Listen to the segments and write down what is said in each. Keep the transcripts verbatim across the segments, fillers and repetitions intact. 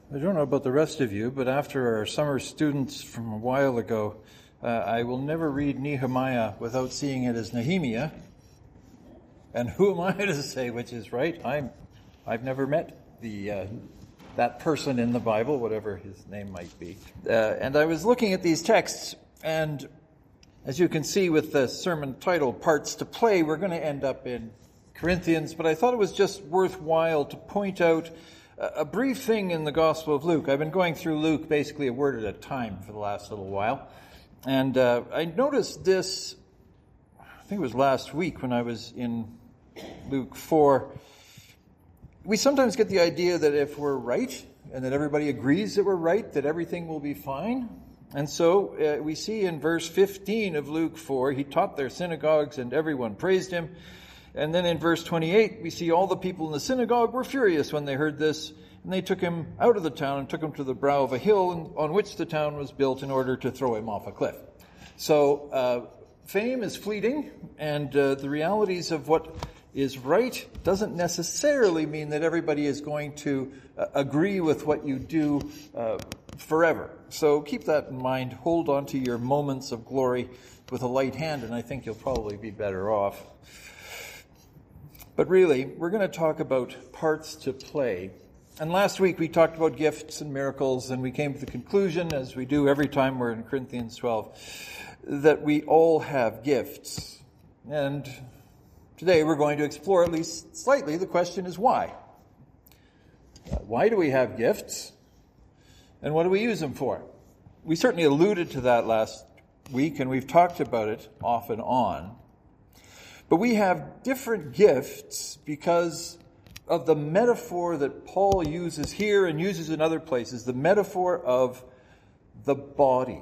I don't know about the rest of you, but after our summer students from a while ago, uh, I will never read Nehemiah without seeing it as Nehemiah. And who am I to say which is right? I'm, I've never met the uh, that person in the Bible, whatever his name might be. Uh, and I was looking at these texts, and as you can see with the sermon title, Parts to Play, we're going to end up in Corinthians, but I thought it was just worthwhile to point out a brief thing in the Gospel of Luke. I've been going through Luke basically a word at a time for the last little while. And uh, I noticed this, I think it was last week when I was in Luke four. We sometimes get the idea that if we're right and that everybody agrees that we're right, that everything will be fine. And so uh, we see in verse fifteen of Luke four, he taught their synagogues and everyone praised him. And then in verse twenty-eight, we see all the people in the synagogue were furious when they heard this, and they took him out of the town and took him to the brow of a hill on which the town was built in order to throw him off a cliff. So uh, fame is fleeting, and uh, the realities of what is right doesn't necessarily mean that everybody is going to uh, agree with what you do uh, forever. So keep that in mind. Hold on to your moments of glory with a light hand, and I think you'll probably be better off. But really, we're going to talk about parts to play. And last week we talked about gifts and miracles, and we came to the conclusion, as we do every time we're in Corinthians twelve, that we all have gifts. And today we're going to explore, at least slightly, the question is why? Why do we have gifts? And what do we use them for? We certainly alluded to that last week, and we've talked about it off and on. But we have different gifts because of the metaphor that Paul uses here and uses in other places, the metaphor of the body.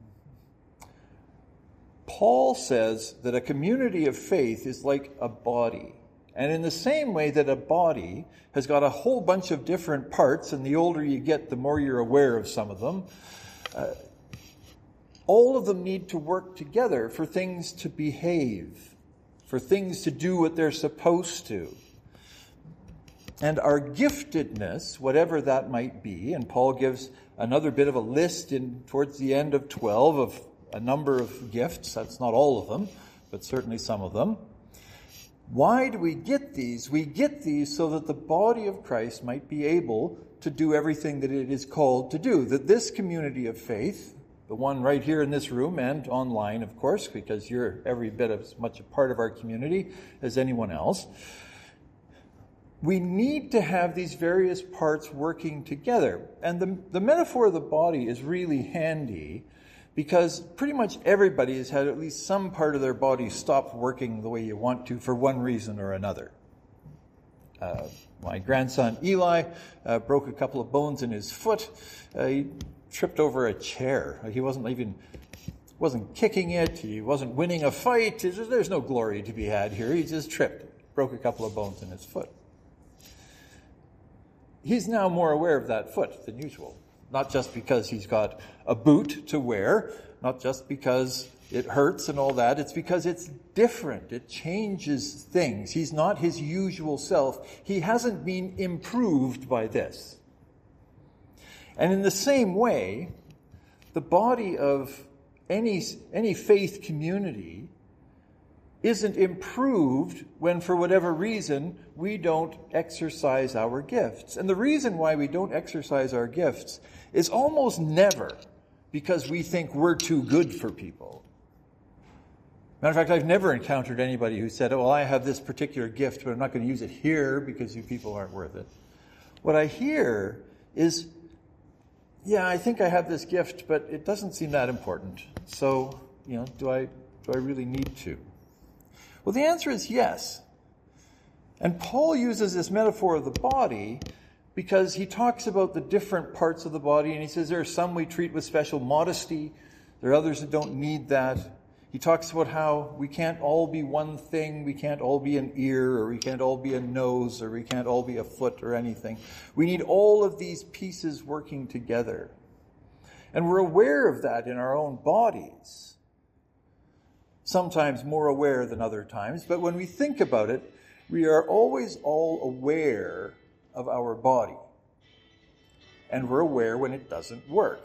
Paul says that a community of faith is like a body. And in the same way that a body has got a whole bunch of different parts, and the older you get, the more you're aware of some of them, uh, all of them need to work together for things to behave, for things to do what they're supposed to. And our giftedness, whatever that might be, and Paul gives another bit of a list in towards the end of twelve of a number of gifts. That's not all of them, but certainly some of them. Why do we get these? We get these so that the body of Christ might be able to do everything that it is called to do. That this community of faith, the one right here in this room and online, of course, because you're every bit as much a part of our community as anyone else. We need to have these various parts working together. And the, the metaphor of the body is really handy because pretty much everybody has had at least some part of their body stop working the way you want to for one reason or another. Uh, my grandson Eli uh, broke a couple of bones in his foot. Uh, he tripped over a chair. He wasn't even, wasn't kicking it. He wasn't winning a fight. There's no glory to be had here. He just tripped, broke a couple of bones in his foot. He's now more aware of that foot than usual. Not just because he's got a boot to wear, not just because it hurts and all that. It's because it's different. It changes things. He's not his usual self. He hasn't been improved by this. And in the same way, the body of any, any faith community isn't improved when, for whatever reason, we don't exercise our gifts. And the reason why we don't exercise our gifts is almost never because we think we're too good for people. Matter of fact, I've never encountered anybody who said, oh, well, I have this particular gift, but I'm not going to use it here because you people aren't worth it. What I hear is, yeah, I think I have this gift, but it doesn't seem that important. So, you know, do I do I really need to? Well, the answer is yes. And Paul uses this metaphor of the body because he talks about the different parts of the body, and he says there are some we treat with special modesty. There are others that don't need that. He talks about how we can't all be one thing. We can't all be an ear, or we can't all be a nose, or we can't all be a foot or anything. We need all of these pieces working together. And we're aware of that in our own bodies. Sometimes more aware than other times. But when we think about it, we are always all aware of our body. and we're aware when it doesn't work.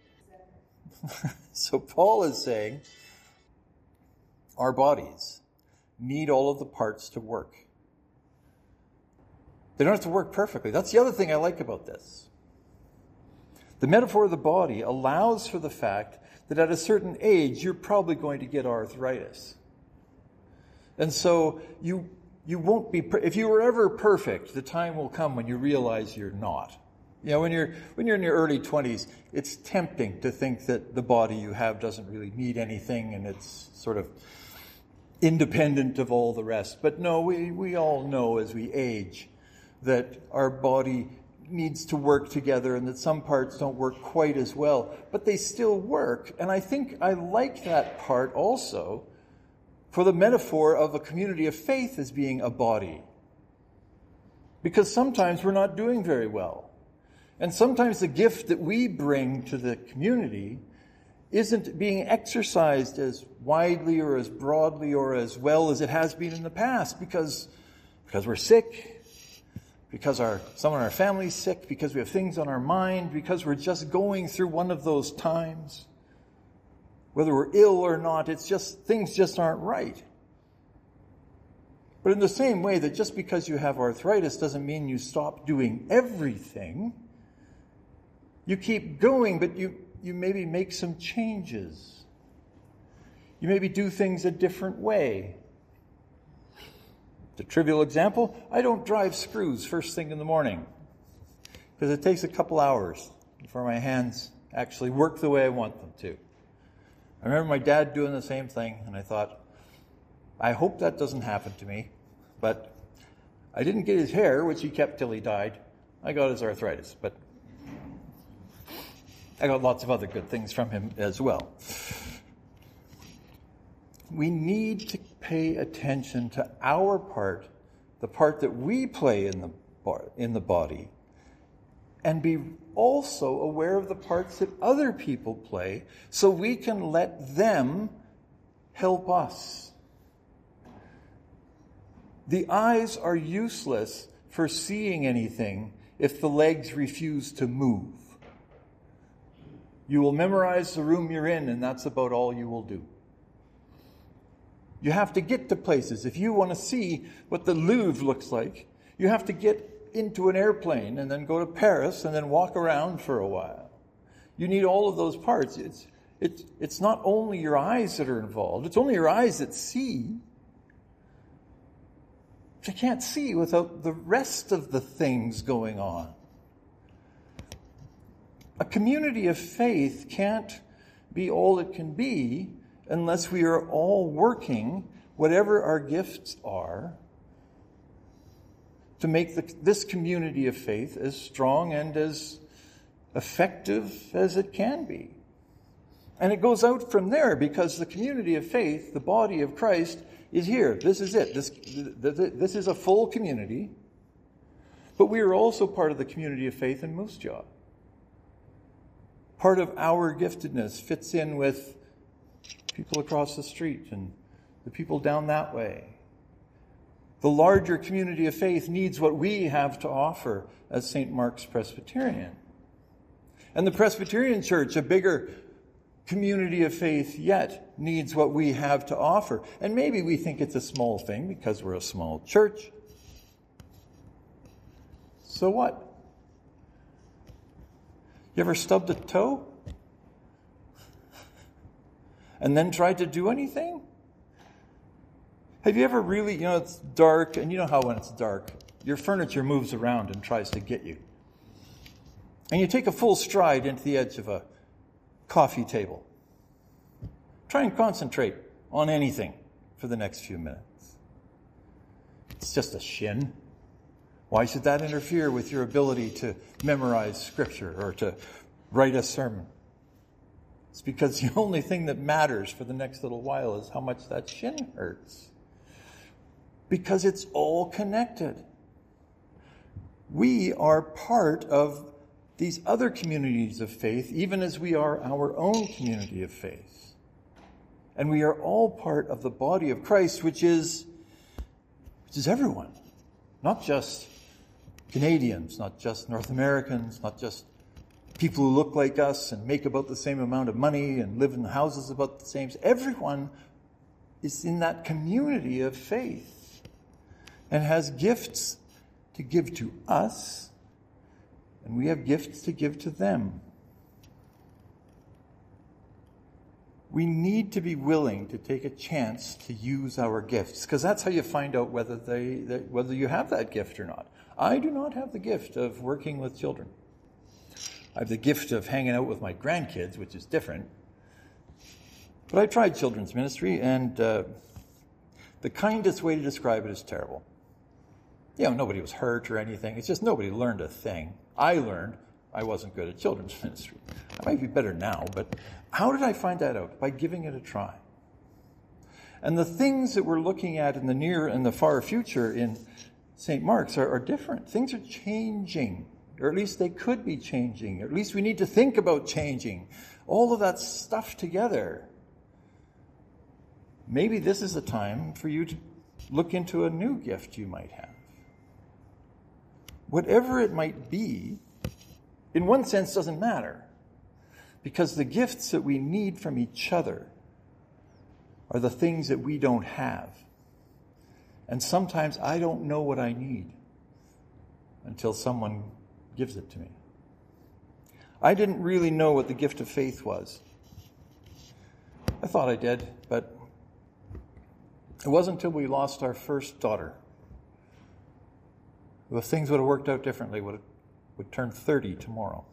So Paul is saying our bodies need all of the parts to work. They don't have to work perfectly. That's the other thing I like about this. The metaphor of the body allows for the fact that at a certain age, you're probably going to get arthritis. And so you you won't be, per- if you were ever perfect, the time will come when you realize you're not. You know, when you're when you're in your early twenties, it's tempting to think that the body you have doesn't really need anything and it's sort of independent of all the rest. But no, we, we all know as we age that our body needs to work together and that some parts don't work quite as well, but they still work. And I think I like that part also for the metaphor of a community of faith as being a body. Because sometimes we're not doing very well. And sometimes the gift that we bring to the community isn't being exercised as widely or as broadly or as well as it has been in the past because, because we're sick, because our someone in our family's sick, because we have things on our mind, because we're just going through one of those times. Whether we're ill or not, it's just, things just aren't right. But in the same way that just because you have arthritis doesn't mean you stop doing everything. You keep going, but you, you maybe make some changes. You maybe do things a different way. The trivial example, I don't drive screws first thing in the morning because it takes a couple hours before my hands actually work the way I want them to. I remember my dad doing the same thing, and I thought, I hope that doesn't happen to me. But I didn't get his hair, which he kept till he died. I got his arthritis, but I got lots of other good things from him as well. We need to pay attention to our part, the part that we play in the bar, in the body, and be also aware of the parts that other people play so we can let them help us. The eyes are useless for seeing anything if the legs refuse to move. You will memorize the room you're in, and that's about all you will do. You have to get to places. If you want to see what the Louvre looks like, you have to get into an airplane and then go to Paris and then walk around for a while. You need all of those parts. It's, it's, it's not only your eyes that are involved. It's only your eyes that see. But you can't see without the rest of the things going on. A community of faith can't be all it can be unless we are all working, whatever our gifts are, to make the, this community of faith as strong and as effective as it can be. And it goes out from there because the community of faith, the body of Christ, is here. This is it. This, this is a full community. But we are also part of the community of faith in Moose Jaw. Part of our giftedness fits in with people across the street and the people down that way. The larger community of faith needs what we have to offer as Saint Mark's Presbyterian. And the Presbyterian Church, a bigger community of faith yet, needs what we have to offer. And maybe we think it's a small thing because we're a small church. So what? You ever stubbed a toe? And then tried to do anything? Have you ever really, you know, it's dark, and you know how when it's dark, your furniture moves around and tries to get you. And you take a full stride into the edge of a coffee table. Try and concentrate on anything for the next few minutes. It's just a shin. Why should that interfere with your ability to memorize Scripture or to write a sermon? It's because the only thing that matters for the next little while is how much that shin hurts. Because it's all connected. We are part of these other communities of faith, even as we are our own community of faith. And we are all part of the body of Christ, which is, which is everyone. Not just Canadians, not just North Americans, not just people who look like us and make about the same amount of money and live in houses about the same. Everyone is in that community of faith and has gifts to give to us, and we have gifts to give to them. We need to be willing to take a chance to use our gifts, because that's how you find out whether they, they whether you have that gift or not. I do not have the gift of working with children. I have the gift of hanging out with my grandkids, which is different. But I tried children's ministry, and uh, the kindest way to describe it is terrible. You know, nobody was hurt or anything. It's just nobody learned a thing. I learned I wasn't good at children's ministry. I might be better now, but how did I find that out? By giving it a try. And the things that we're looking at in the near and the far future in Saint Mark's are, are different. Things are changing, or at least they could be changing, or at least we need to think about changing. All of that stuff together. Maybe this is a time for you to look into a new gift you might have. Whatever it might be, in one sense doesn't matter, because the gifts that we need from each other are the things that we don't have. And sometimes I don't know what I need until someone gives it to me. I didn't really know what the gift of faith was. I thought I did, but it wasn't until we lost our first daughter. If things would have worked out differently, would have, would turn thirty tomorrow.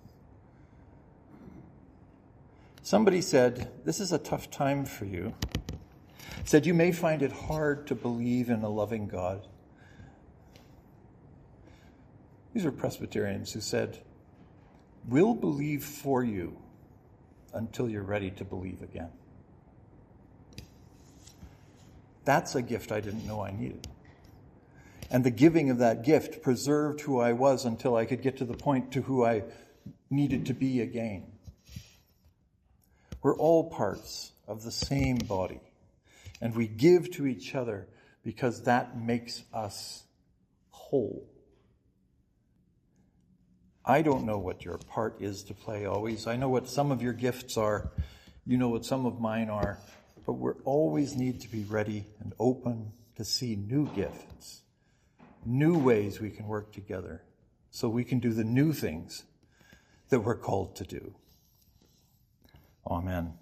Somebody said, this is a tough time for you. Said, you may find it hard to believe in a loving God. These are Presbyterians who said, we'll believe for you until you're ready to believe again. That's a gift I didn't know I needed. And the giving of that gift preserved who I was until I could get to the point to who I needed to be again. We're all parts of the same body, and we give to each other because that makes us whole. I don't know what your part is to play always. I know what some of your gifts are. You know what some of mine are. But we always need to be ready and open to see new gifts, new ways we can work together so we can do the new things that we're called to do. Amen.